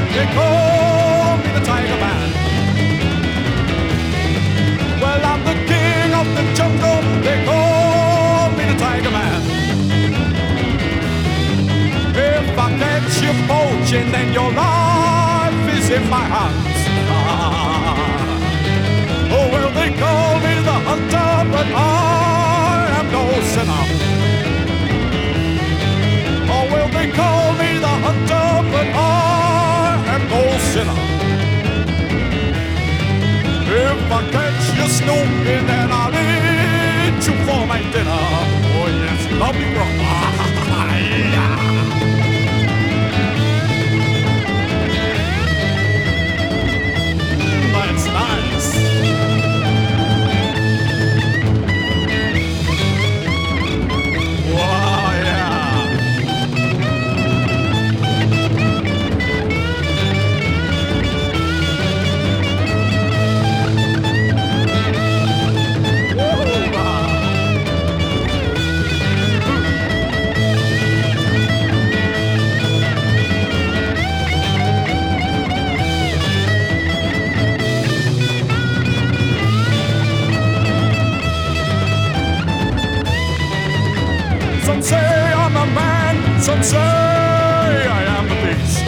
they call me the Tiger Man. Well, I'm the king of the jungle, they call me the Tiger Man. If I catch you poaching, then your life is in my hands. Oh, well, they call me the hunter, but I am no sinner. Oh, well, they call me the hunter, but I am no sinner. If I catch you snooping, then I'll eat you for my dinner. Oh, yes, love you, bro. Yeah. That's nice. Wow, yeah. Some say I'm a man, some say I am a beast.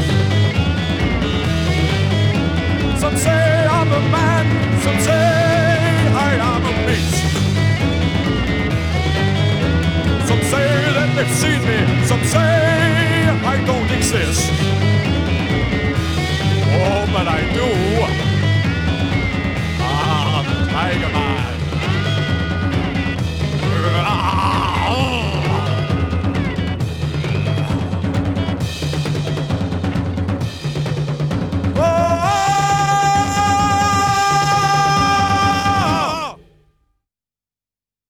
Some say I'm a man, some say I am a beast. Some say that they've seen me, some say I don't exist.